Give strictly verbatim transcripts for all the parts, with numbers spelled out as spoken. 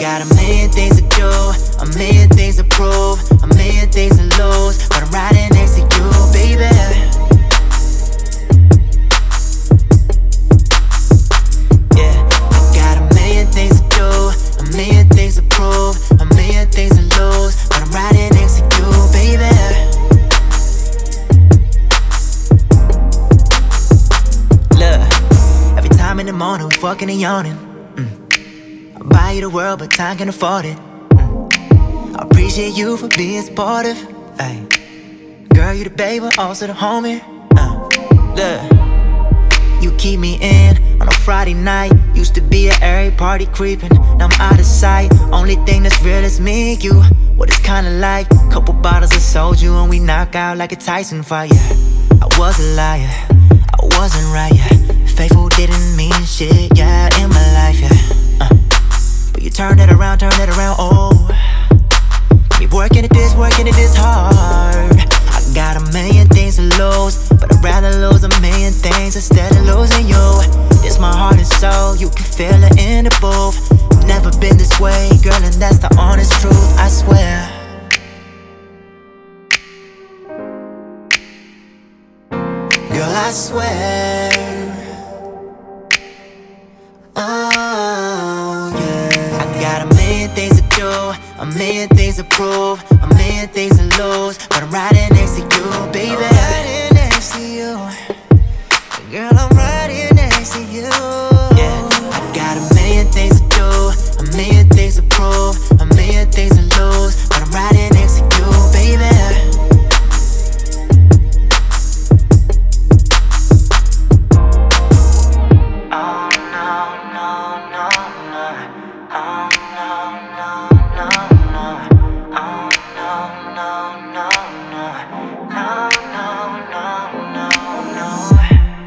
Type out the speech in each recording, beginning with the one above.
got a million things to do, a million things to prove, a million things to lose, but I'm riding next to you, baby. Yeah, I got a million things to do, a million things to prove, a million things to lose, but I'm riding next to you, baby. Look, every time in the morning we fucking and yawning. mm. I buy you the world, but time can afford it. mm. I appreciate you for being supportive. Ay. Girl, you the baby, but also the homie. uh. Look, you keep me in on a Friday night. Used to be at every party creeping, now I'm out of sight. Only thing that's real is me and you. What it's kinda like, couple bottles of soju and we knock out like a Tyson fight. Yeah, I was a liar, I wasn't right, yeah. Faithful didn't mean shit, yeah, in my life, yeah. uh. But you turned it around, turned it around, oh. Keep working at this, working at this hard. I got a million things to lose, but I'd rather lose a million things instead of losing you. This my heart and soul, you can feel it in the booth. Never been this way, girl, and that's the honest truth, I swear. Girl, I swear. Oh, yeah. I got a million things to do, a million things to prove, a million things to lose, but I'm riding next to you, baby. I'm riding next to you. Girl, I'm riding next to you. Yeah, I got a million things to do, a million things to prove, a million things to lose, but I'm riding next to you, baby. Oh no, no, no, no. Oh no, no, no, no. Oh no, no, no, no. No, no, no, no, no.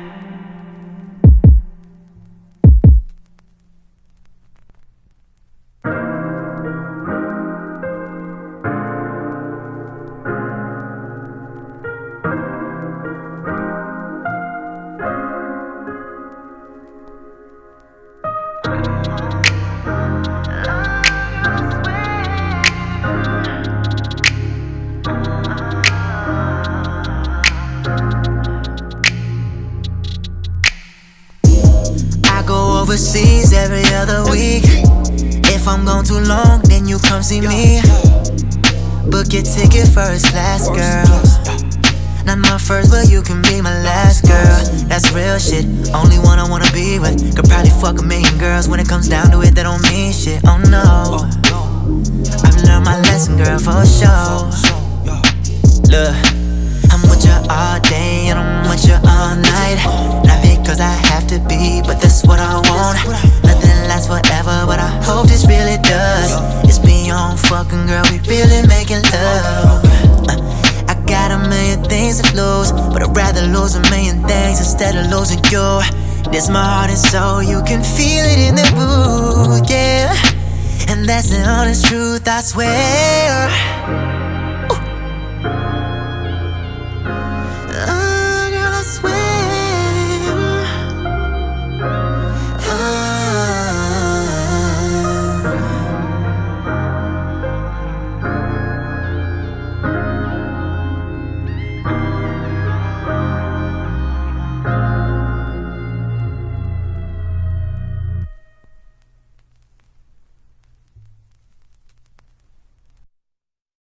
I go overseas every other week. If I'm gone too long, then you come see me. Book your ticket first class, girl. Not my first, but you can be my last, girl. That's real shit, only one I wanna be with. Could probably fuck a million girls. When it comes down to it, that don't mean shit, oh no. I've learned my lesson, girl, for sure. Look, I'm with you all day and I'm with you all night. Not because I have to be, but that's what I want. Nothing lasts forever, but I hope this really does. It's beyond fucking, girl, we really making love. uh, I got a million things to lose, but I'd rather lose a million things instead of losing you. This my heart and soul, you can feel it in the booth, yeah. And that's the honest truth, I swear.